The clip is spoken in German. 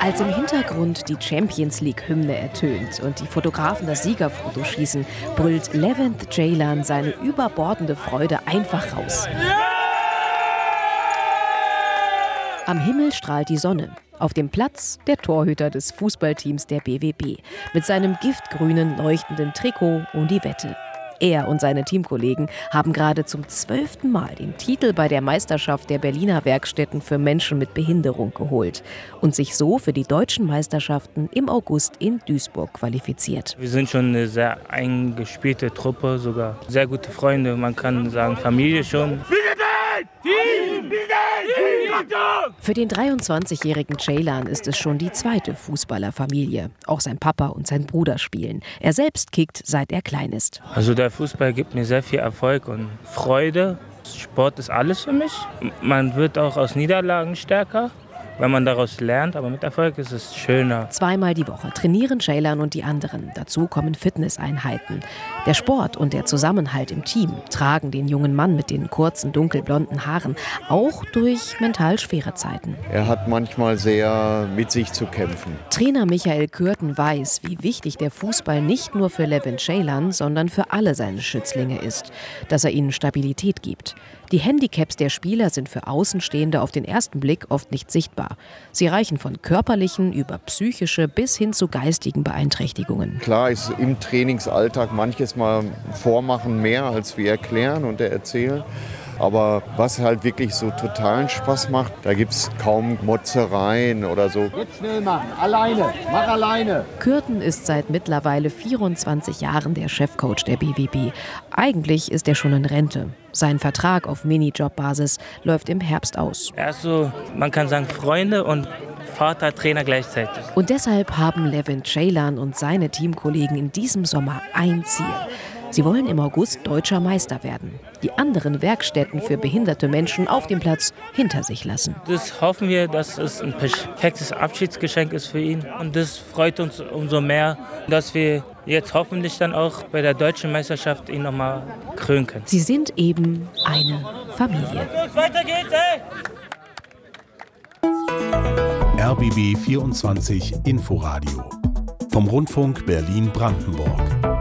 Als im Hintergrund die Champions-League-Hymne ertönt und die Fotografen das Siegerfoto schießen, brüllt Levent Ceylan seine überbordende Freude einfach raus. Am Himmel strahlt die Sonne. Auf dem Platz der Torhüter des Fußballteams der BWB mit seinem giftgrünen, leuchtenden Trikot um die Wette. Er und seine Teamkollegen haben gerade zum 12. Mal den Titel bei der Meisterschaft der Berliner Werkstätten für Menschen mit Behinderung geholt und sich so für die deutschen Meisterschaften im August in Duisburg qualifiziert. Wir sind schon eine sehr eingespielte Truppe, sogar sehr gute Freunde, man kann sagen Familie schon. Für den 23-jährigen Ceylan ist es schon die zweite Fußballerfamilie. Auch sein Papa und sein Bruder spielen. Er selbst kickt, seit er klein ist. Also der Fußball gibt mir sehr viel Erfolg und Freude. Sport ist alles für mich. Man wird auch aus Niederlagen stärker, wenn man daraus lernt, aber mit Erfolg ist es schöner. Zweimal die Woche trainieren Ceylan und die anderen. Dazu kommen Fitnesseinheiten. Der Sport und der Zusammenhalt im Team tragen den jungen Mann mit den kurzen, dunkelblonden Haaren auch durch mental schwere Zeiten. Er hat manchmal sehr mit sich zu kämpfen. Trainer Michael Kürten weiß, wie wichtig der Fußball nicht nur für Levent Ceylan, sondern für alle seine Schützlinge ist, dass er ihnen Stabilität gibt. Die Handicaps der Spieler sind für Außenstehende auf den ersten Blick oft nicht sichtbar. Sie reichen von körperlichen über psychische bis hin zu geistigen Beeinträchtigungen. Klar ist im Trainingsalltag manches Mal vormachen mehr, als wir erklären und erzählen. Aber was halt wirklich so totalen Spaß macht, da gibt es kaum Motzereien oder so. Jetzt schnell machen, alleine, mach alleine. Kürten ist seit mittlerweile 24 Jahren der Chefcoach der BWB. Eigentlich ist er schon in Rente. Sein Vertrag auf Minijob-Basis läuft im Herbst aus. Er ist so, man kann sagen, Freunde und Vater, Trainer gleichzeitig. Und deshalb haben Levent Ceylan und seine Teamkollegen in diesem Sommer ein Ziel. Sie wollen im August deutscher Meister werden. Die anderen Werkstätten für behinderte Menschen auf dem Platz hinter sich lassen. Das hoffen wir, dass es ein perfektes Abschiedsgeschenk ist für ihn. Und das freut uns umso mehr, dass wir jetzt hoffentlich dann auch bei der deutschen Meisterschaft ihn nochmal krönen können. Sie sind eben eine Familie. Weiter geht's, ey! RBB 24 Inforadio vom Rundfunk Berlin-Brandenburg.